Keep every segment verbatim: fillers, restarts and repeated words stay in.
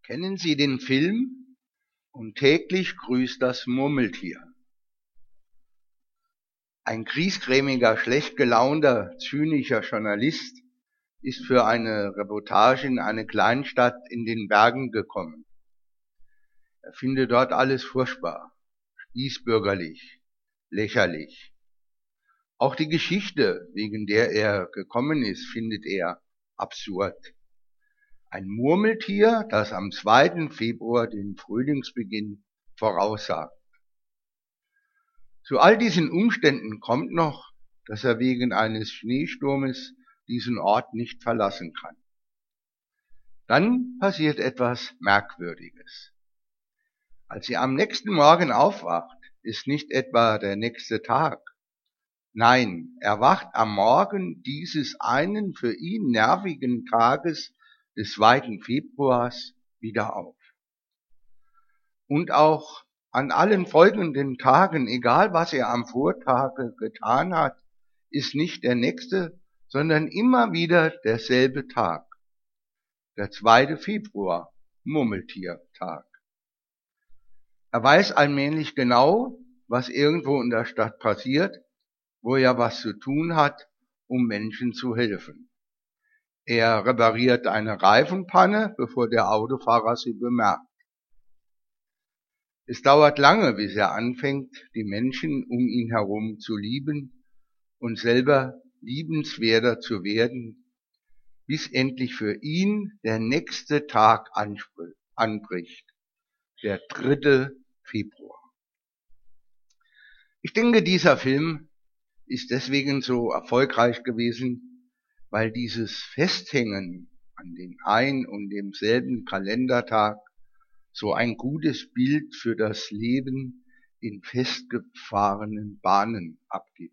Kennen Sie den Film Und täglich grüßt das Murmeltier? Ein griesgrämiger, schlecht gelaunter, zynischer Journalist ist für eine Reportage in eine Kleinstadt in den Bergen gekommen. Er findet dort alles furchtbar, spießbürgerlich, lächerlich. Auch die Geschichte, wegen der er gekommen ist, findet er absurd. Ein Murmeltier, das am zweiten Februar den Frühlingsbeginn voraussagt. Zu all diesen Umständen kommt noch, dass er wegen eines Schneesturmes diesen Ort nicht verlassen kann. Dann passiert etwas Merkwürdiges. Als er am nächsten Morgen aufwacht, ist nicht etwa der nächste Tag. Nein, er wacht am Morgen dieses einen für ihn nervigen Tages des zweiten Februars wieder auf. Und auch an allen folgenden Tagen, egal was er am Vortage getan hat, ist nicht der nächste, sondern immer wieder derselbe Tag. Der zweite Februar, Murmeltiertag. Er weiß allmählich genau, was irgendwo in der Stadt passiert, wo er was zu tun hat, um Menschen zu helfen. Er repariert eine Reifenpanne, bevor der Autofahrer sie bemerkt. Es dauert lange, bis er anfängt, die Menschen um ihn herum zu lieben und selber liebenswerter zu werden, bis endlich für ihn der nächste Tag anbricht, der dritte Februar. Ich denke, dieser Film ist deswegen so erfolgreich gewesen, weil dieses Festhängen an den ein und demselben Kalendertag so ein gutes Bild für das Leben in festgefahrenen Bahnen abgibt.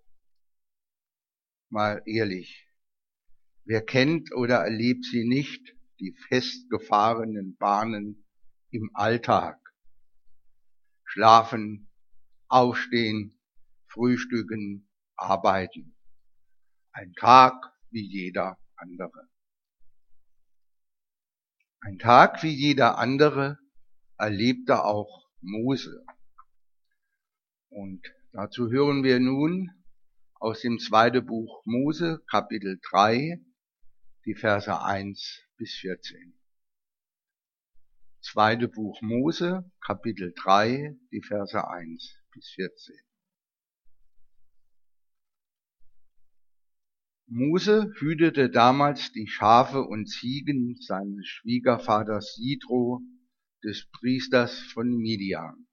Mal ehrlich, wer kennt oder erlebt sie nicht, die festgefahrenen Bahnen im Alltag? Schlafen, aufstehen, frühstücken, arbeiten. Ein Tag wie jeder andere. Ein Tag wie jeder andere erlebte auch Mose. Und dazu hören wir nun aus dem zweiten Buch Mose, Kapitel drei, die Verse eins bis vierzehn. Zweite Buch Mose, Kapitel drei, die Verse eins bis vierzehn. Mose hütete damals die Schafe und Ziegen seines Schwiegervaters Jitro, des Priesters von Midian.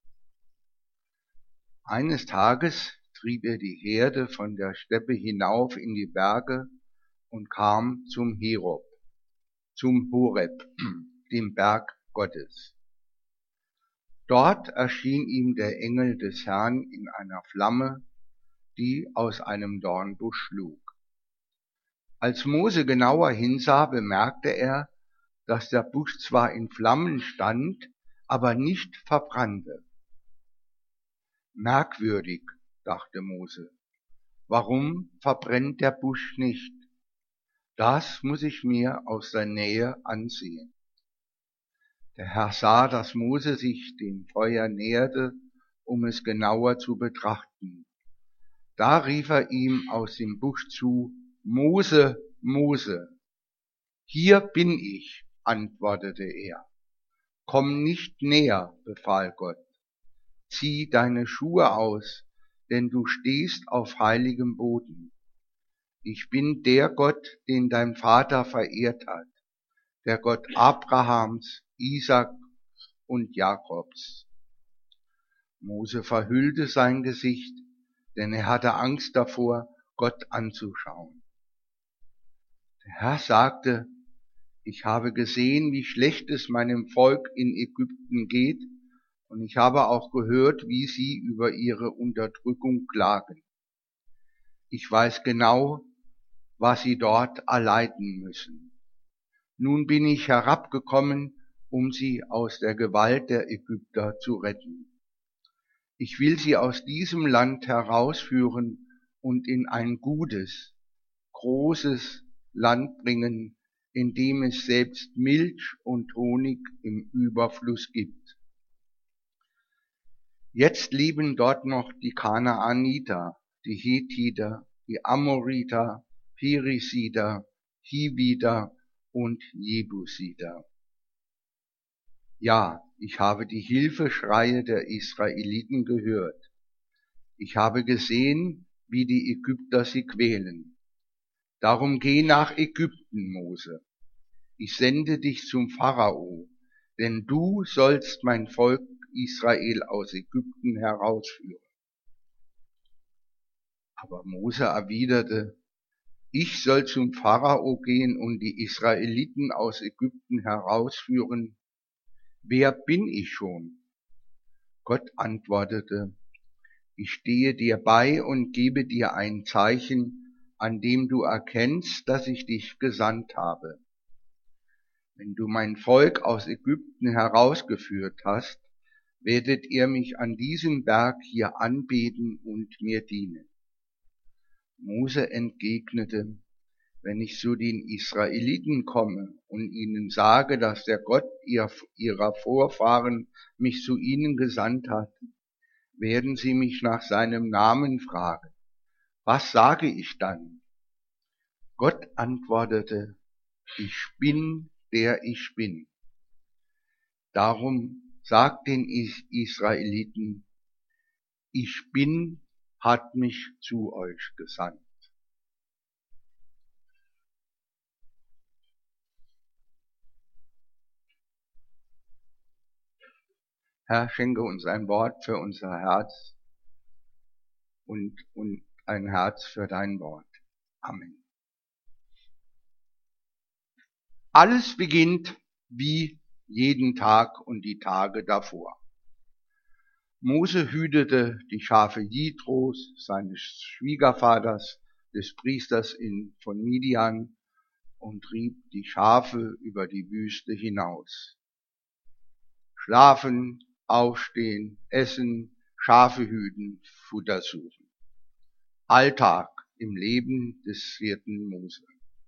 Eines Tages trieb er die Herde von der Steppe hinauf in die Berge und kam zum Herob, zum Horeb, dem Berg Gottes. Dort erschien ihm der Engel des Herrn in einer Flamme, die aus einem Dornbusch schlug. Als Mose genauer hinsah, bemerkte er, dass der Busch zwar in Flammen stand, aber nicht verbrannte. Merkwürdig, dachte Mose, warum verbrennt der Busch nicht? Das muss ich mir aus der Nähe ansehen. Der Herr sah, dass Mose sich dem Feuer näherte, um es genauer zu betrachten. Da rief er ihm aus dem Busch zu: Mose, Mose. Hier bin ich, antwortete er. Komm nicht näher, befahl Gott. Zieh deine Schuhe aus, denn du stehst auf heiligem Boden. Ich bin der Gott, den dein Vater verehrt hat, der Gott Abrahams, Isaak und Jakobs. Mose verhüllte sein Gesicht, denn er hatte Angst davor, Gott anzuschauen. Der Herr sagte: Ich habe gesehen, wie schlecht es meinem Volk in Ägypten geht, und ich habe auch gehört, wie sie über ihre Unterdrückung klagen. Ich weiß genau, was sie dort erleiden müssen. Nun bin ich herabgekommen, um sie aus der Gewalt der Ägypter zu retten. Ich will sie aus diesem Land herausführen und in ein gutes, großes Land bringen, in dem es selbst Milch und Honig im Überfluss gibt. Jetzt leben dort noch die Kanaaniter, die Hethiter, die Amoriter, Perisiter, Hiviter und Jebusiter. Ja, ich habe die Hilfeschreie der Israeliten gehört. Ich habe gesehen, wie die Ägypter sie quälen. Darum geh nach Ägypten, Mose. Ich sende dich zum Pharao, denn du sollst mein Volk Israel aus Ägypten herausführen. Aber Mose erwiderte, ich soll zum Pharao gehen und die Israeliten aus Ägypten herausführen. Wer bin ich schon? Gott antwortete, ich stehe dir bei und gebe dir ein Zeichen, an dem du erkennst, dass ich dich gesandt habe. Wenn du mein Volk aus Ägypten herausgeführt hast, werdet ihr mich an diesem Berg hier anbeten und mir dienen. Mose entgegnete, wenn ich zu den Israeliten komme und ihnen sage, dass der Gott ihrer Vorfahren mich zu ihnen gesandt hat, werden sie mich nach seinem Namen fragen. Was sage ich dann? Gott antwortete, ich bin, der ich bin. Darum sagt den Israeliten, ich bin, hat mich zu euch gesandt. Herr, schenke uns ein Wort für unser Herz und, und ein Herz für dein Wort. Amen. Alles beginnt wie jeden Tag und die Tage davor. Mose hütete die Schafe Jitros, seines Schwiegervaters, des Priesters in, von Midian, und trieb die Schafe über die Wüste hinaus. Schlafen, aufstehen, essen, Schafe hüten, Futter suchen. Alltag im Leben des Hirten Mose.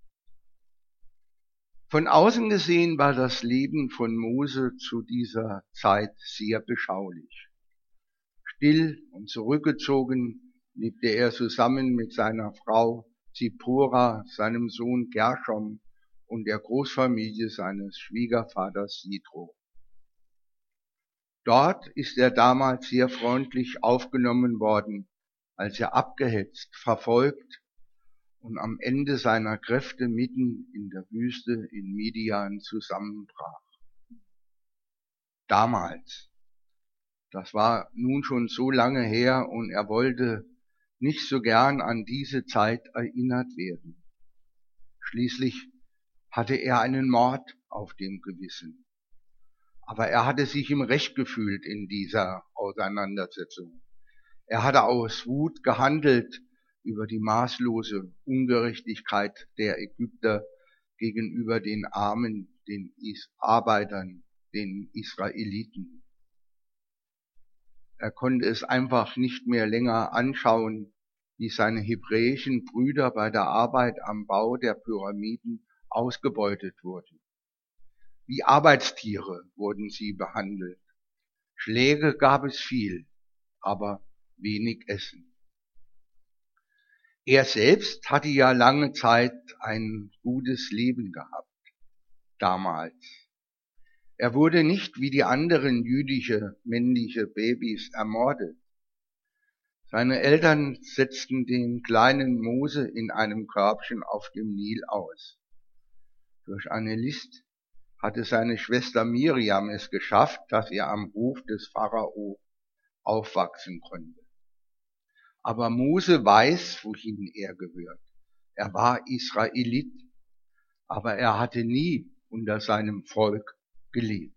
Von außen gesehen war das Leben von Mose zu dieser Zeit sehr beschaulich. Still und zurückgezogen lebte er zusammen mit seiner Frau Zippora, seinem Sohn Gershom und der Großfamilie seines Schwiegervaters Jitro. Dort ist er damals sehr freundlich aufgenommen worden, als er abgehetzt, verfolgt und am Ende seiner Kräfte mitten in der Wüste in Midian zusammenbrach. Damals, das war nun schon so lange her und er wollte nicht so gern an diese Zeit erinnert werden. Schließlich hatte er einen Mord auf dem Gewissen. Aber er hatte sich im Recht gefühlt in dieser Auseinandersetzung. Er hatte aus Wut gehandelt über die maßlose Ungerechtigkeit der Ägypter gegenüber den Armen, den Arbeitern, den Israeliten. Er konnte es einfach nicht mehr länger anschauen, wie seine hebräischen Brüder bei der Arbeit am Bau der Pyramiden ausgebeutet wurden. Wie Arbeitstiere wurden sie behandelt. Schläge gab es viel, aber wenig Essen. Er selbst hatte ja lange Zeit ein gutes Leben gehabt, damals. Er wurde nicht wie die anderen jüdische männliche Babys ermordet. Seine Eltern setzten den kleinen Mose in einem Körbchen auf dem Nil aus. Durch eine List hatte seine Schwester Miriam es geschafft, dass er am Hof des Pharao aufwachsen konnte. Aber Mose weiß, wohin er gehört. Er war Israelit, aber er hatte nie unter seinem Volk gelebt.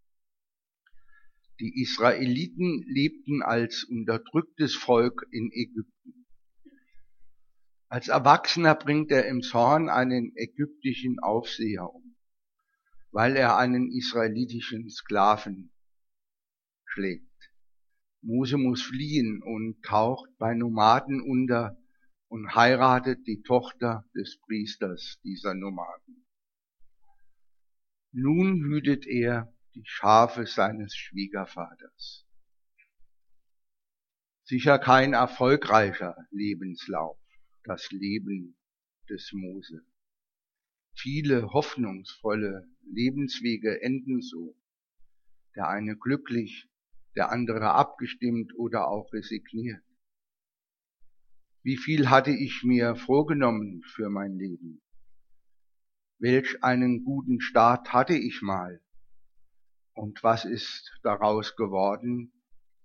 Die Israeliten lebten als unterdrücktes Volk in Ägypten. Als Erwachsener bringt er im Zorn einen ägyptischen Aufseher um, weil er einen israelitischen Sklaven schlägt. Mose muss fliehen und taucht bei Nomaden unter und heiratet die Tochter des Priesters dieser Nomaden. Nun hütet er die Schafe seines Schwiegervaters. Sicher kein erfolgreicher Lebenslauf, das Leben des Mose. Viele hoffnungsvolle Lebenswege enden so. Der eine glücklich, der andere abgestimmt oder auch resigniert. Wie viel hatte ich mir vorgenommen für mein Leben? Welch einen guten Start hatte ich mal? Und was ist daraus geworden?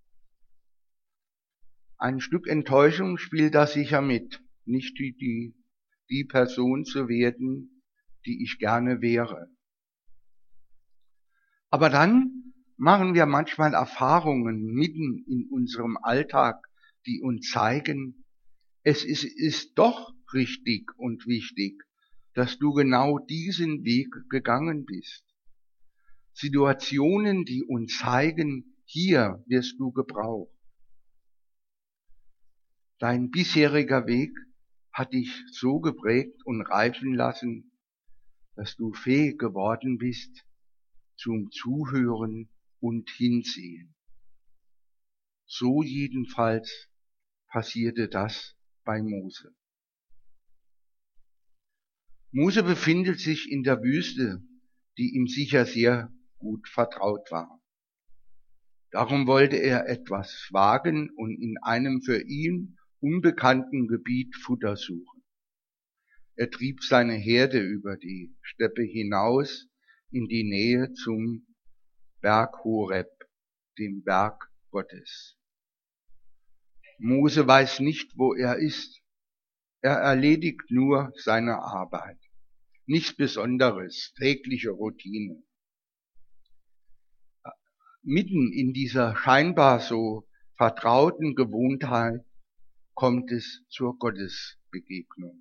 Ein Stück Enttäuschung spielt da sicher mit, nicht die, die, die Person zu werden, die ich gerne wäre. Aber dann machen wir manchmal Erfahrungen mitten in unserem Alltag, die uns zeigen, es ist, ist doch richtig und wichtig, dass du genau diesen Weg gegangen bist. Situationen, die uns zeigen, hier wirst du gebraucht. Dein bisheriger Weg hat dich so geprägt und reifen lassen, dass du fähig geworden bist zum Zuhören und Hinsehen. So jedenfalls passierte das bei Mose. Mose befindet sich in der Wüste, die ihm sicher sehr gut vertraut war. Darum wollte er etwas wagen und in einem für ihn unbekannten Gebiet Futter suchen. Er trieb seine Herde über die Steppe hinaus in die Nähe zum Berg Horeb, dem Berg Gottes. Mose weiß nicht, wo er ist. Er erledigt nur seine Arbeit. Nichts Besonderes, tägliche Routine. Mitten in dieser scheinbar so vertrauten Gewohnheit kommt es zur Gottesbegegnung.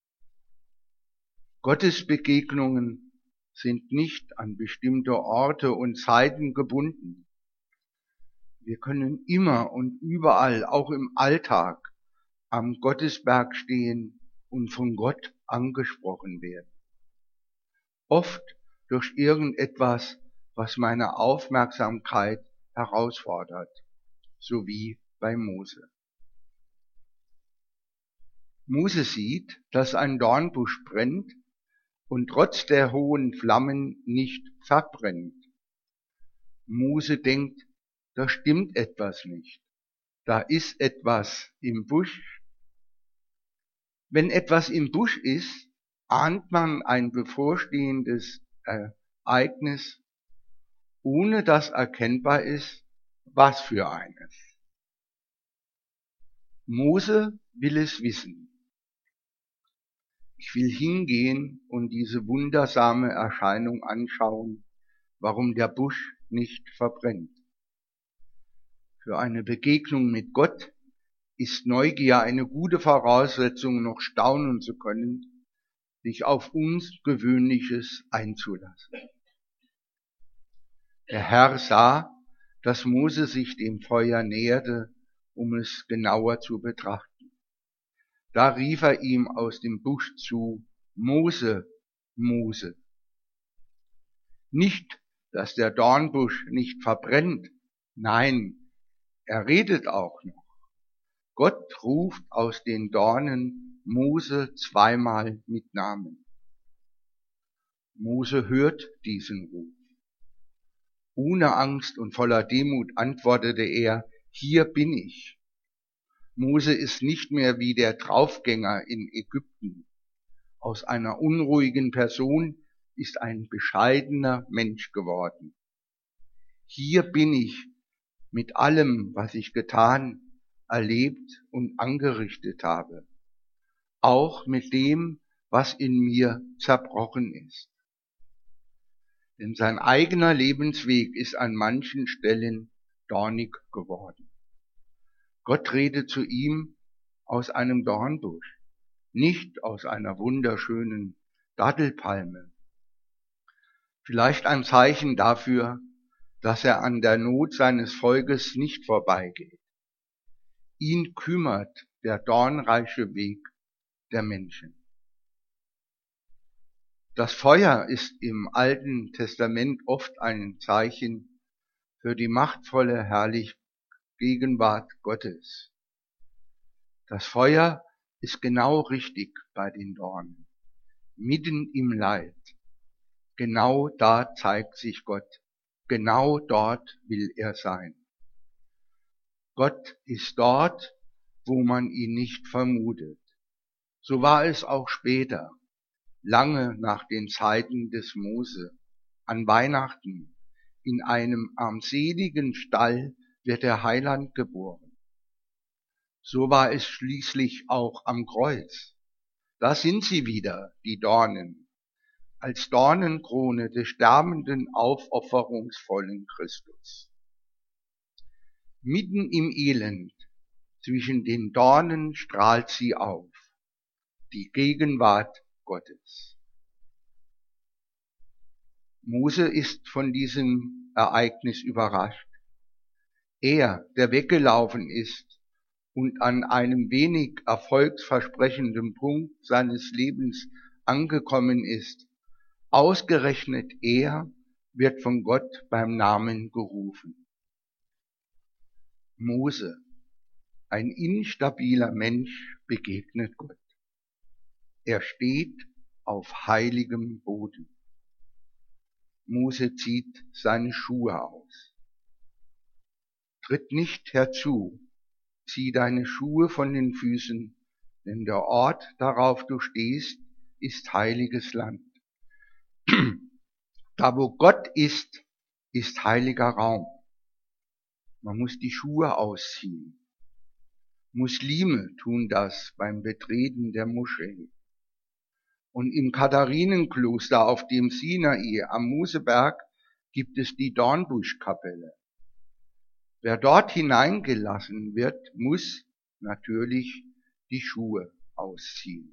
Gottesbegegnungen sind nicht an bestimmte Orte und Zeiten gebunden. Wir können immer und überall, auch im Alltag, am Gottesberg stehen und von Gott angesprochen werden. Oft durch irgendetwas, was meine Aufmerksamkeit herausfordert, so wie bei Mose. Mose sieht, dass ein Dornbusch brennt und trotz der hohen Flammen nicht verbrennt. Mose denkt, da stimmt etwas nicht. Da ist etwas im Busch. Wenn etwas im Busch ist, ahnt man ein bevorstehendes Ereignis, ohne dass erkennbar ist, was für eines. Mose will es wissen. Ich will hingehen und diese wundersame Erscheinung anschauen, warum der Busch nicht verbrennt. Für eine Begegnung mit Gott ist Neugier eine gute Voraussetzung, noch staunen zu können, sich auf Ungewöhnliches einzulassen. Der Herr sah, dass Mose sich dem Feuer näherte, um es genauer zu betrachten. Da rief er ihm aus dem Busch zu, Mose, Mose. Nicht, dass der Dornbusch nicht verbrennt, nein, er redet auch noch. Gott ruft aus den Dornen Mose zweimal mit Namen. Mose hört diesen Ruf. Ohne Angst und voller Demut antwortete er, hier bin ich. Mose ist nicht mehr wie der Draufgänger in Ägypten. Aus einer unruhigen Person ist ein bescheidener Mensch geworden. Hier bin ich mit allem, was ich getan, erlebt und angerichtet habe. Auch mit dem, was in mir zerbrochen ist. Denn sein eigener Lebensweg ist an manchen Stellen dornig geworden. Gott redet zu ihm aus einem Dornbusch, nicht aus einer wunderschönen Dattelpalme. Vielleicht ein Zeichen dafür, dass er an der Not seines Volkes nicht vorbeigeht. Ihn kümmert der dornreiche Weg der Menschen. Das Feuer ist im Alten Testament oft ein Zeichen für die machtvolle, herrliche Gegenwart Gottes. Das Feuer ist genau richtig bei den Dornen, mitten im Leid. Genau da zeigt sich Gott, genau dort will er sein. Gott ist dort, wo man ihn nicht vermutet. So war es auch später, lange nach den Zeiten des Mose, an Weihnachten. In einem armseligen Stall wird der Heiland geboren. So war es schließlich auch am Kreuz. Da sind sie wieder, die Dornen, als Dornenkrone des sterbenden, aufopferungsvollen Christus. Mitten im Elend, zwischen den Dornen strahlt sie auf, die Gegenwart Gottes. Mose ist von diesem Ereignis überrascht. Er, der weggelaufen ist und an einem wenig erfolgsversprechenden Punkt seines Lebens angekommen ist, ausgerechnet er wird von Gott beim Namen gerufen. Mose, ein instabiler Mensch, begegnet Gott. Er steht auf heiligem Boden. Mose zieht seine Schuhe aus. Tritt nicht herzu, zieh deine Schuhe von den Füßen, denn der Ort, darauf du stehst, ist heiliges Land. Da wo Gott ist, ist heiliger Raum. Man muss die Schuhe ausziehen. Muslime tun das beim Betreten der Moschee. Und im Katharinenkloster auf dem Sinai am Moseberg gibt es die Dornbuschkapelle. Wer dort hineingelassen wird, muss natürlich die Schuhe ausziehen.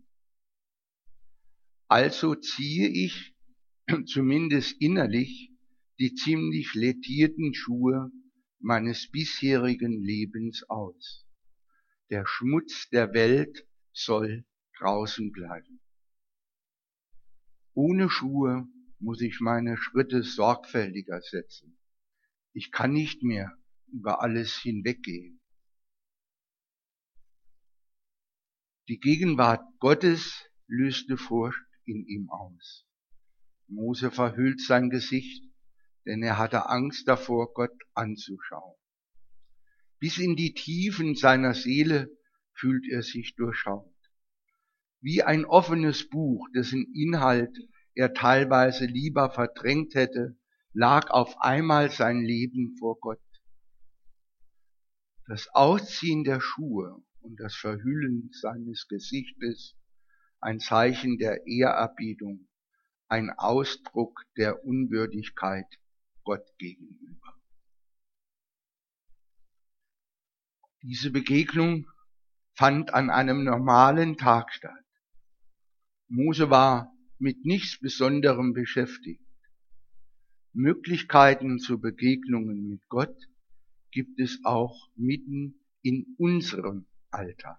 Also ziehe ich, zumindest innerlich, die ziemlich lädierten Schuhe meines bisherigen Lebens aus. Der Schmutz der Welt soll draußen bleiben. Ohne Schuhe muss ich meine Schritte sorgfältiger setzen. Ich kann nicht mehr über alles hinweggehen. Die Gegenwart Gottes löste Furcht in ihm aus. Mose verhüllt sein Gesicht, denn er hatte Angst davor, Gott anzuschauen. Bis in die Tiefen seiner Seele fühlt er sich durchschaut. Wie ein offenes Buch, dessen Inhalt er teilweise lieber verdrängt hätte, lag auf einmal sein Leben vor Gott. Das Ausziehen der Schuhe und das Verhüllen seines Gesichtes, ein Zeichen der Ehrerbietung, ein Ausdruck der Unwürdigkeit Gott gegenüber. Diese Begegnung fand an einem normalen Tag statt. Mose war mit nichts Besonderem beschäftigt. Möglichkeiten zu Begegnungen mit Gott gibt es auch mitten in unserem Alltag.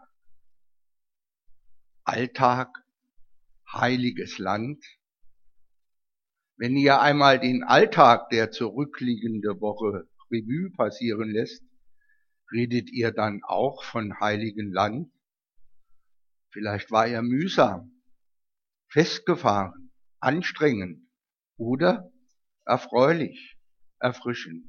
Alltag, heiliges Land. Wenn ihr einmal den Alltag der zurückliegenden Woche Revue passieren lässt, redet ihr dann auch von heiligen Land? Vielleicht war er mühsam, festgefahren, anstrengend oder erfreulich, erfrischend.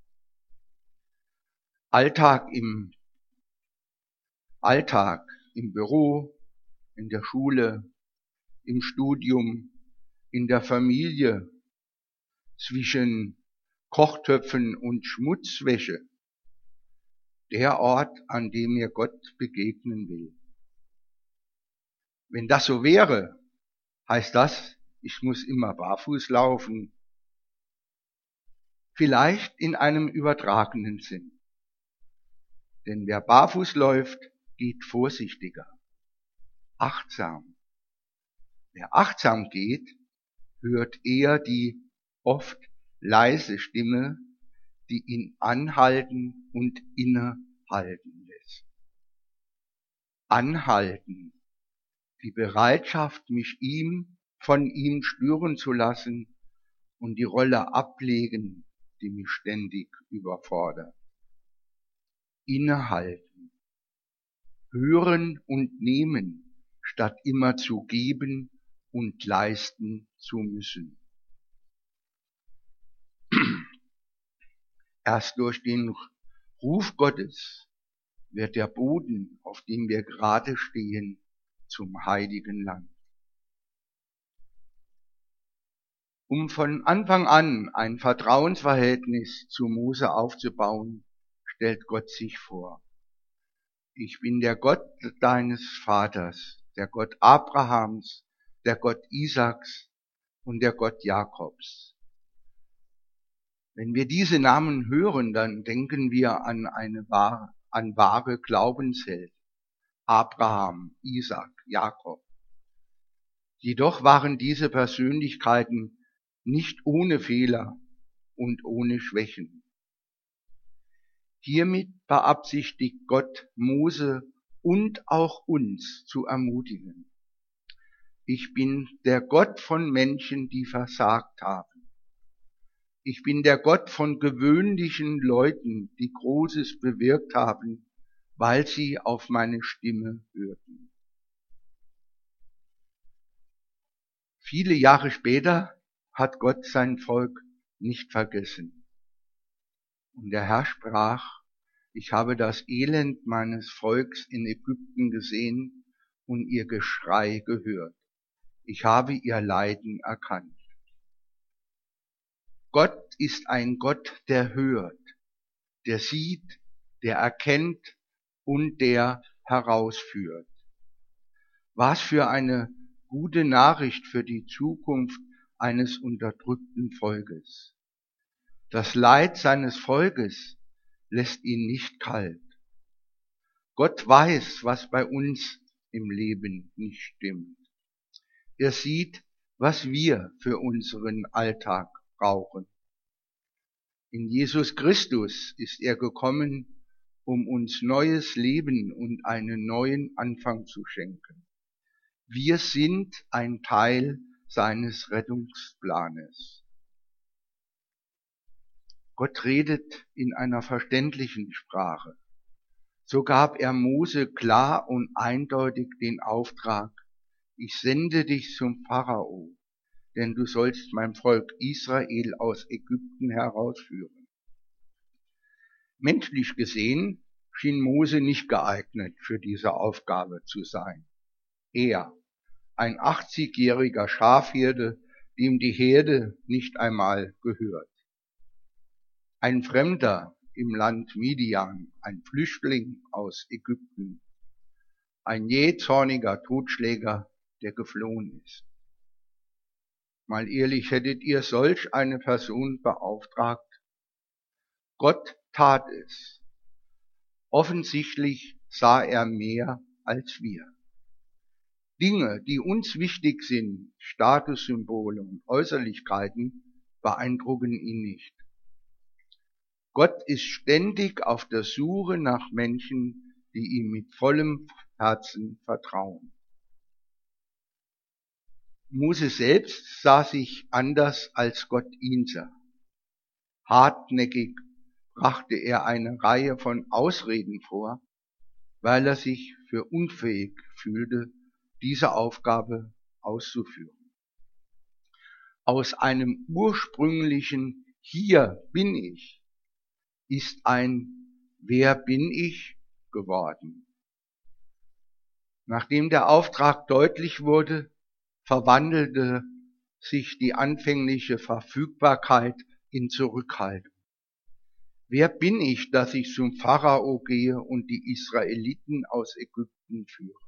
Alltag im Alltag, im Büro, in der Schule, im Studium, in der Familie, zwischen Kochtöpfen und Schmutzwäsche. Der Ort, an dem mir Gott begegnen will. Wenn das so wäre, heißt das, ich muss immer barfuß laufen. Vielleicht in einem übertragenen Sinn. Denn wer barfuß läuft, geht vorsichtiger, achtsam. Wer achtsam geht, hört eher die oft leise Stimme, die ihn anhalten und innehalten lässt. Anhalten, die Bereitschaft, mich ihm von ihm stören zu lassen und die Rolle ablegen, die mich ständig überfordert. Innehalten, hören und nehmen, statt immer zu geben und leisten zu müssen. Erst durch den Ruf Gottes wird der Boden, auf dem wir gerade stehen, zum heiligen Land. Um von Anfang an ein Vertrauensverhältnis zu Mose aufzubauen, stellt Gott sich vor: Ich bin der Gott deines Vaters, der Gott Abrahams, der Gott Isaaks und der Gott Jakobs. Wenn wir diese Namen hören, dann denken wir an eine wahre, an wahre Glaubenshelden: Abraham, Isaak, Jakob. Jedoch waren diese Persönlichkeiten nicht ohne Fehler und ohne Schwächen. Hiermit beabsichtigt Gott, Mose und auch uns zu ermutigen. Ich bin der Gott von Menschen, die versagt haben. Ich bin der Gott von gewöhnlichen Leuten, die Großes bewirkt haben, weil sie auf meine Stimme hörten. Viele Jahre später hat Gott sein Volk nicht vergessen. Und der Herr sprach: Ich habe das Elend meines Volks in Ägypten gesehen und ihr Geschrei gehört. Ich habe ihr Leiden erkannt. Gott ist ein Gott, der hört, der sieht, der erkennt und der herausführt. Was für eine gute Nachricht für die Zukunft eines unterdrückten Volkes. Das Leid seines Volkes lässt ihn nicht kalt. Gott weiß, was bei uns im Leben nicht stimmt. Er sieht, was wir für unseren Alltag brauchen. In Jesus Christus ist er gekommen, um uns neues Leben und einen neuen Anfang zu schenken. Wir sind ein Teil seines Rettungsplanes. Gott redet in einer verständlichen Sprache. So gab er Mose klar und eindeutig den Auftrag: Ich sende dich zum Pharao, denn du sollst mein Volk Israel aus Ägypten herausführen. Menschlich gesehen schien Mose nicht geeignet für diese Aufgabe zu sein. Er, ein achtzigjähriger Schafhirte, dem die Herde nicht einmal gehört. Ein Fremder im Land Midian, ein Flüchtling aus Ägypten, ein jähzorniger Totschläger, der geflohen ist. Mal ehrlich, hättet ihr solch eine Person beauftragt? Gott tat es. Offensichtlich sah er mehr als wir. Dinge, die uns wichtig sind, Statussymbole und Äußerlichkeiten, beeindrucken ihn nicht. Gott ist ständig auf der Suche nach Menschen, die ihm mit vollem Herzen vertrauen. Mose selbst sah sich anders, als Gott ihn sah. Hartnäckig brachte er eine Reihe von Ausreden vor, weil er sich für unfähig fühlte, diese Aufgabe auszuführen. Aus einem ursprünglichen Hier bin ich ist ein Wer bin ich geworden. Nachdem der Auftrag deutlich wurde, verwandelte sich die anfängliche Verfügbarkeit in Zurückhaltung. Wer bin ich, dass ich zum Pharao gehe und die Israeliten aus Ägypten führe?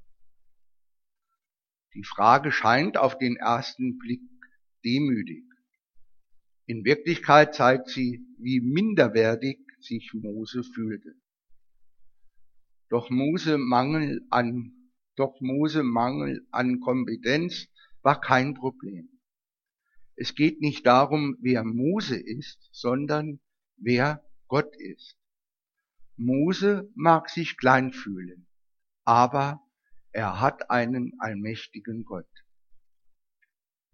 Die Frage scheint auf den ersten Blick demütig. In Wirklichkeit zeigt sie, wie minderwertig sich Mose fühlte. Doch Mose Mangel an, doch Mose Mangel an Kompetenz war kein Problem. Es geht nicht darum, wer Mose ist, sondern wer Gott ist. Mose mag sich klein fühlen, aber er hat einen allmächtigen Gott.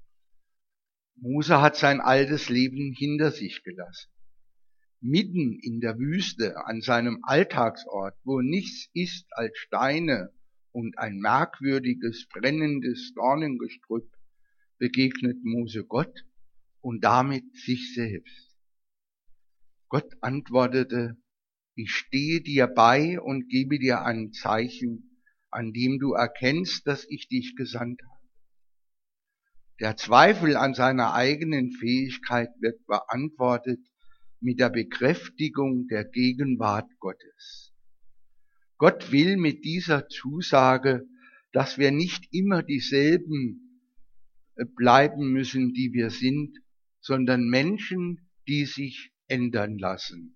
Mose hat sein altes Leben hinter sich gelassen. Mitten in der Wüste, an seinem Alltagsort, wo nichts ist als Steine und ein merkwürdiges, brennendes Dornengestrüpp, begegnet Mose Gott und damit sich selbst. Gott antwortete: Ich stehe dir bei und gebe dir ein Zeichen, an dem du erkennst, dass ich dich gesandt habe. Der Zweifel an seiner eigenen Fähigkeit wird beantwortet mit der Bekräftigung der Gegenwart Gottes. Gott will mit dieser Zusage, dass wir nicht immer dieselben bleiben müssen, die wir sind, sondern Menschen, die sich ändern lassen.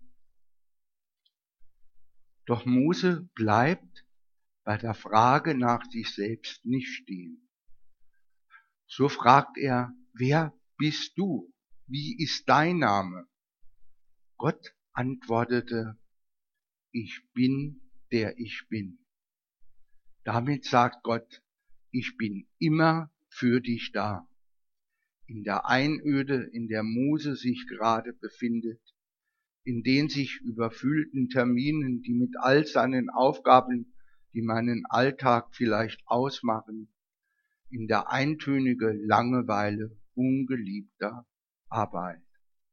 Doch Mose bleibt bei der Frage nach sich selbst nicht stehen. So fragt er: Wer bist du? Wie ist dein Name? Gott antwortete: Ich bin, der ich bin. Damit sagt Gott: Ich bin immer für dich da. In der Einöde, in der Mose sich gerade befindet, in den sich überfüllten Terminen, die mit all seinen Aufgaben, die meinen Alltag vielleicht ausmachen, in der eintönige Langeweile ungeliebter Arbeit.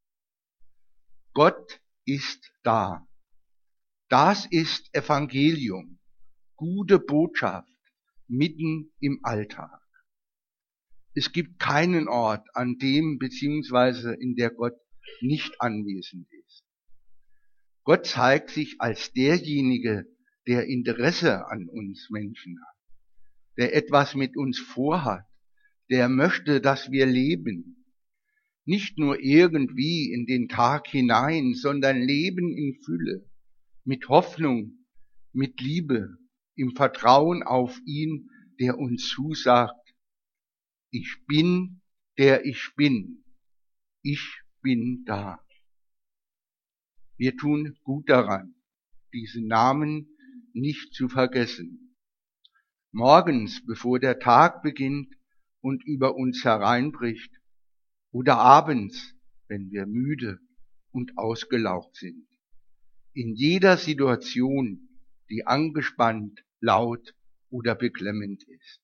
Gott ist da. Das ist Evangelium, gute Botschaft mitten im Alltag. Es gibt keinen Ort, an dem bzw. in der Gott nicht anwesend ist. Gott zeigt sich als derjenige, der Interesse an uns Menschen hat, der etwas mit uns vorhat, der möchte, dass wir leben. Nicht nur irgendwie in den Tag hinein, sondern leben in Fülle, mit Hoffnung, mit Liebe, im Vertrauen auf ihn, der uns zusagt: Ich bin, der ich bin. Ich bin da. Wir tun gut daran, diesen Namen nicht zu vergessen. Morgens, bevor der Tag beginnt und über uns hereinbricht, oder abends, wenn wir müde und ausgelaugt sind. In jeder Situation, die angespannt, laut oder beklemmend ist.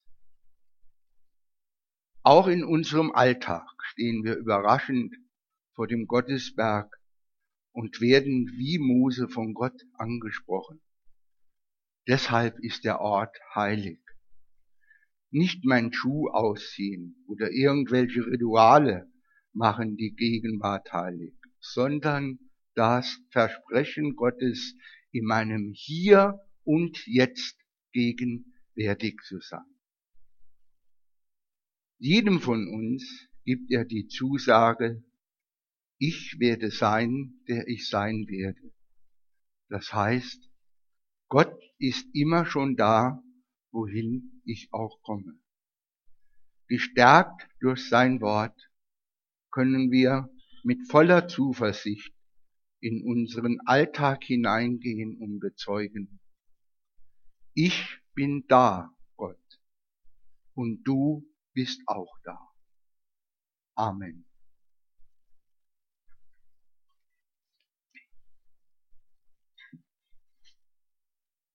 Auch in unserem Alltag stehen wir überraschend vor dem Gottesberg und werden wie Mose von Gott angesprochen. Deshalb ist der Ort heilig. Nicht mein Schuh ausziehen oder irgendwelche Rituale machen die Gegenwart heilig, sondern das Versprechen Gottes, in meinem Hier und Jetzt gegenwärtig zu sein. Jedem von uns gibt er die Zusage: Ich werde sein, der ich sein werde. Das heißt, Gott ist immer schon da, wohin ich auch komme. Gestärkt durch sein Wort können wir mit voller Zuversicht in unseren Alltag hineingehen und bezeugen: Ich bin da, Gott, und du bist auch da. Amen.